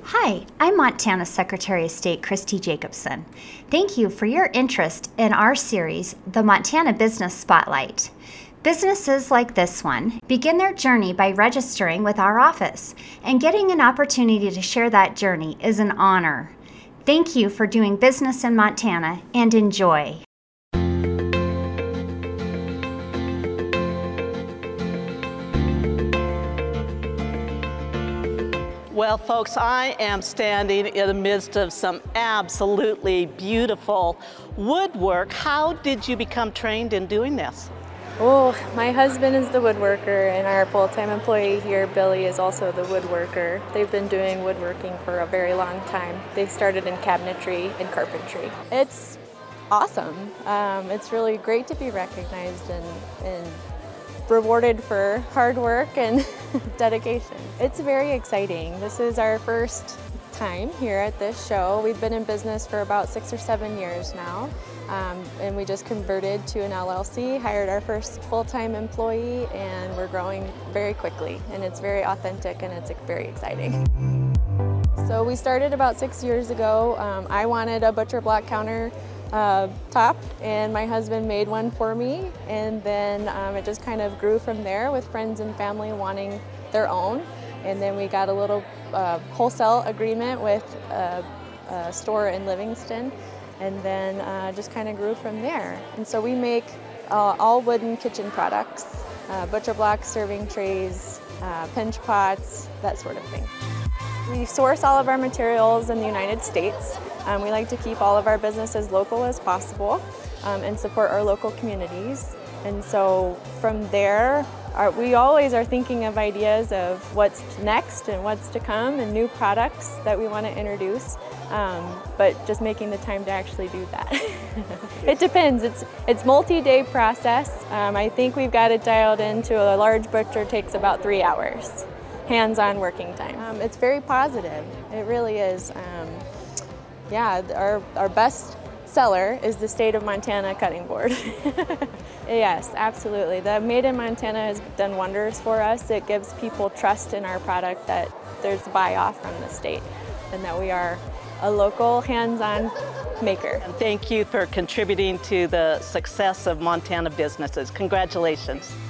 Hi, I'm Montana Secretary of State Christy Jacobson. Thank you for your interest in our series, The Montana Business Spotlight. Businesses like this one begin their journey by registering with our office, and getting an opportunity to share that journey is an honor. Thank you for doing business in Montana, and enjoy. Well, folks, I am standing in the midst of some absolutely beautiful woodwork. How did you become trained in doing this? Oh, my husband is the woodworker, and our full-time employee here, Billy, is also the woodworker. They've been doing woodworking for a very long time. They started in cabinetry and carpentry. It's awesome. It's really great to be recognized and rewarded for hard work and dedication. It's very exciting. This is our first time here at this show. We've been in business for about 6 or 7 years now, and we just converted to an LLC, hired our first full-time employee, and we're growing very quickly, and it's very authentic and it's very exciting. So we started about 6 years ago. I wanted a butcher block counter top, and my husband made one for me, and then it just kind of grew from there with friends and family wanting their own, and then we got a little wholesale agreement with a store in Livingston, and then just kind of grew from there. And so we make all wooden kitchen products, butcher blocks, serving trays, pinch pots, that sort of thing. We source all of our materials in the United States. We like to keep all of our business as local as possible and support our local communities. And so from there, we always are thinking of ideas of what's next and what's to come and new products that we want to introduce, but just making the time to actually do that. It depends. It's multi-day process. I think we've got it dialed into a large butcher takes about 3 hours. Hands-on working time. It's very positive. It really is. Our best seller is the state of Montana cutting board. Yes, absolutely. The Made in Montana has done wonders for us. It gives people trust in our product that there's buy-off from the state and that we are a local hands-on maker. And thank you for contributing to the success of Montana businesses. Congratulations.